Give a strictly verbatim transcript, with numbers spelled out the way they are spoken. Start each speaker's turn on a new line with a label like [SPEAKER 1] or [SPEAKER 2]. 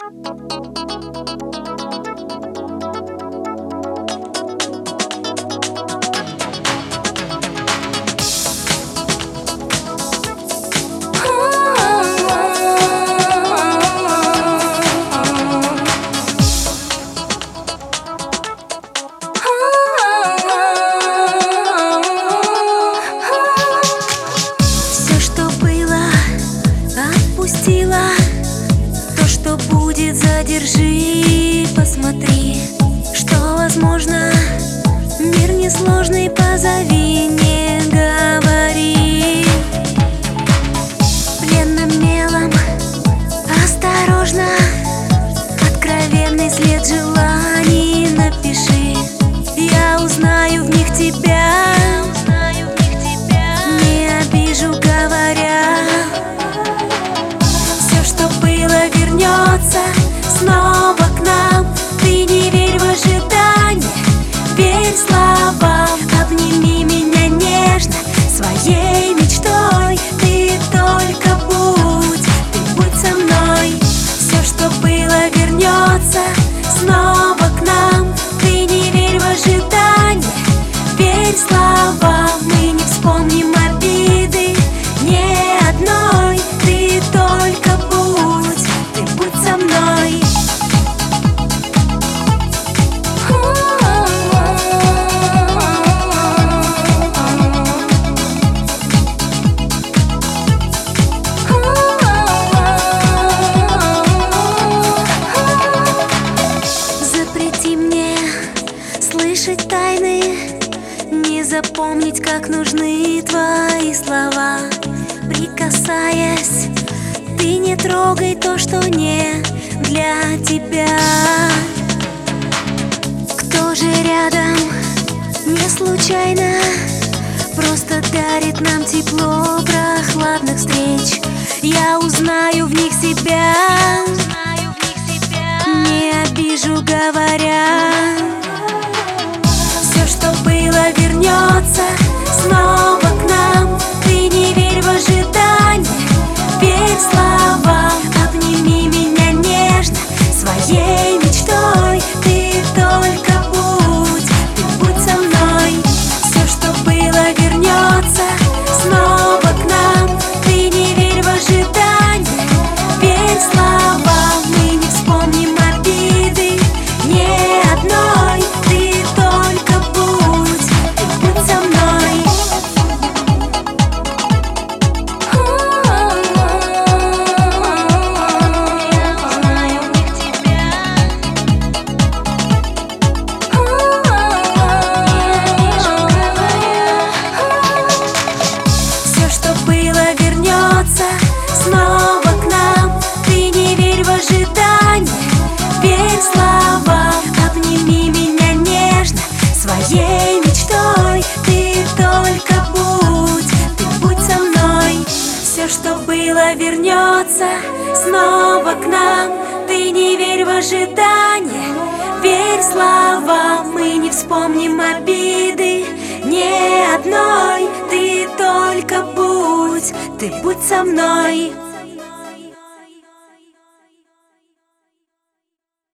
[SPEAKER 1] То, что будет, задержи, посмотри, что возможно. Мир несложный, позови, не говори. Пленным мелом, осторожно, откровенный след желаний напиши. Я узнаю в них тебя, не обижу, говоря. Все, что было, вернется снова к нам. Ты не верь в ожидание, верь словам. Обними меня нежно своей мечтой. Ты только будь, ты будь со мной. Все, что было, вернется снова к нам. Ты не верь в ожидание, верь словам. Мы не вспомним обиды ни одной. Ты только будь, ты будь со мной. Запрети мне слышать тайны, не запомнить, как нужны твои слова. Прикасаясь, ты не трогай то, что не для тебя. Кто же рядом, не случайно, просто дарит нам тепло прохладных встреч. Я узнаю в них себя, не обижу, говоря. Все, что было, вернется снова к нам. Ты не верь в ожидание, верь словам. Обними меня нежно своей мечтой. Ты только будь, ты будь со мной. Все, что было, вернется снова к нам. Ты не верь в ожидание, верь словам. Мы не вспомним обиды ни одной. Ты только будь, ты будь со мной. Все, что было, вернется снова к нам. Ты не верь в ожидание, верь словам. Обними меня нежно своей мечтой. Ты только будь, ты будь со мной. Все, что было, вернется снова к нам. Ты не верь в ожидание, верь словам. Мы не вспомним обиды ни одной. Ты только будь, ты будь со мной.